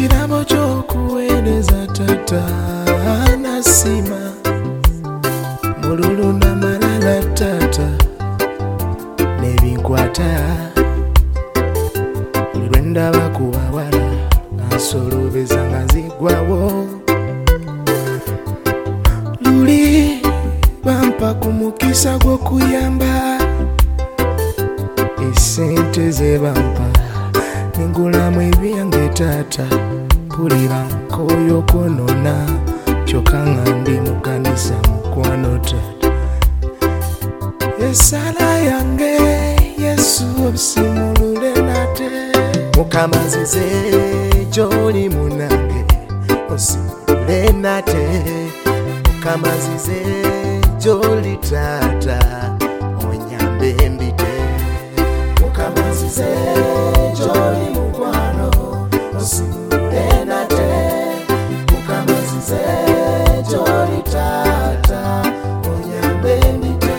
Ekirabo ky'okuweereza tata nasima mululu n'amalala tata n'ebinkwata lwe ndaba ku bawala ansolobeza nga nzigwawo luli bampa ku mukisa gw'okuyamba esente ze bampa ngulamu ebyange tata mpulira nkooyo kwonona kyokka nga ndi mu kkanisa mukwano tata esala yange Yesu obusimulule nate Mukama nzize gy'oli munange osimulule nate Mukama nzize gy'oli tata onyambe mbite Mukama nzize gy'oli mukwano osimulule nate Mukama nzize gy'oli tata onyambe mbite.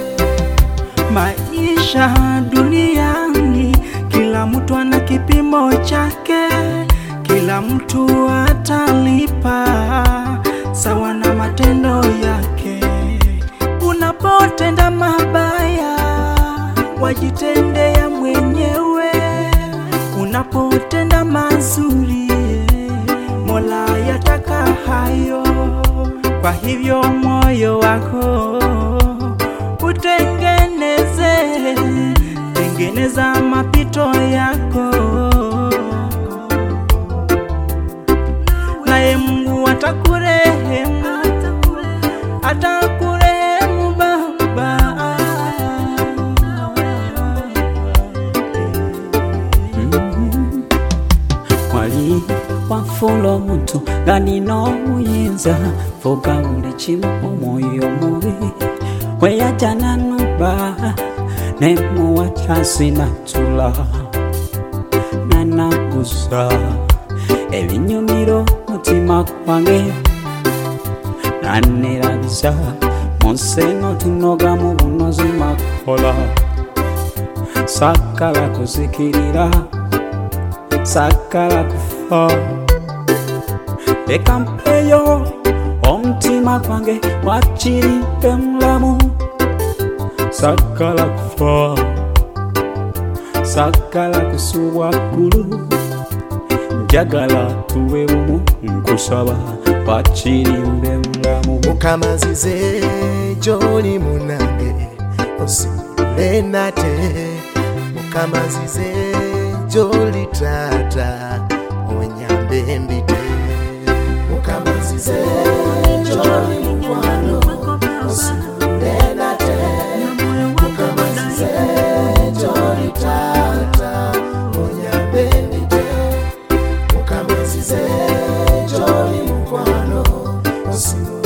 Maisha duniani kila mtu ana kipimo chake, kila mtu atalipa sawa na matendo yake. Unapotenda mabaya wajitendea mwenyewe, unapotenda mazuri Mola yataka hayo. Kwa hivyo moyo wako tengeneza mapito yako, naye Mungu atakurehemu baba. Wali wafulo muntu gani no muyinza foga uli chimu omwoyo mubi weyajana nuba nemu wachasi natula nanagusa ebinyumiro mutima kwange nanerabiza monseno tunoga mu bunozi makola sakala kuzikirira sakala kufa leka mpeyo omutima kwange wakiridde mulamu sakala kufa sakala kusubwa ggulu njagala tuwe bumu nkusaba wakiridde mulamu. Mukama nzize gy'oli munange osimulule nate Mukama nzize gy'oli tata onyambe mbite Mukama nzize gy'oli mukwano osimulule nate Mukama nzize gy'oli tata onyambe mbite Mukama nzize gy'oli mukwano osimulule